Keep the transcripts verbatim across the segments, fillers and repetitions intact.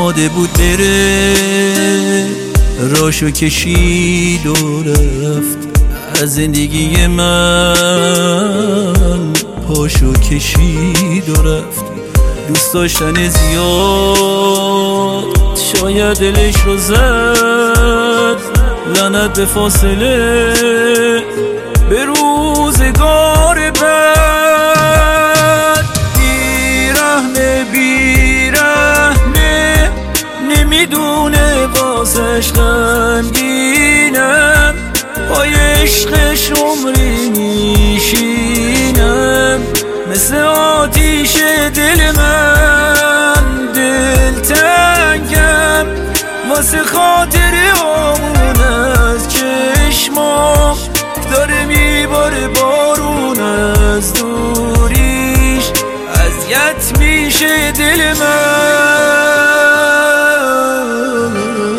آماده بود بره، راشو کشید و رفت از زندگی من، پاشو کشید و رفت. دوست داشتن زیاد شاید دلش رو زد، لعنت به فاصله به روزگار بد. بیرحمه بیرحمه نمیدونه واسش غمگینم، پای عشقش عمری میشینم، مثل آتیش دل من دلتنگم، واسه خاطر آمون از چشمام داره میباره بارون از دوریش، اذیت میشه دل من،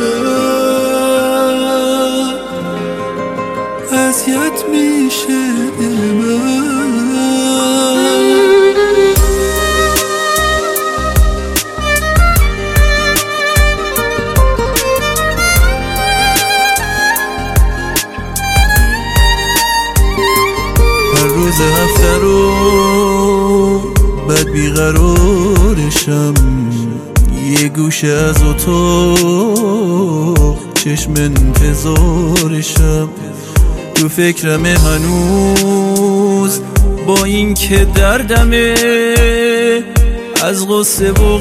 اذیت میشه دل من. روز هفته رو بد بیقرارشم، یه گوشه از اتاق چشم انتظارشم، تو فکرم هنوز با این که دردمه، از غصه و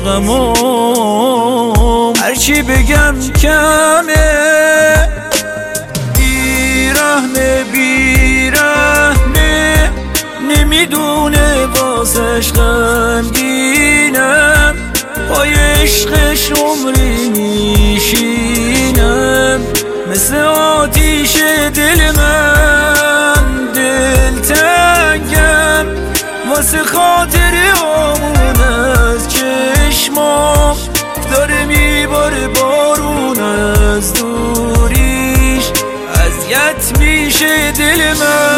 غمام هرچی بگم کمه. بیرحمه بیرحمه نمیدونه واسش غمگینم، پای عشقش عمری میشینم، مثل آتیش دل من دلتنگم، واسه خاطر آمون از چشمام داره میباره بارون از دوریش، اذیت میشه دل من.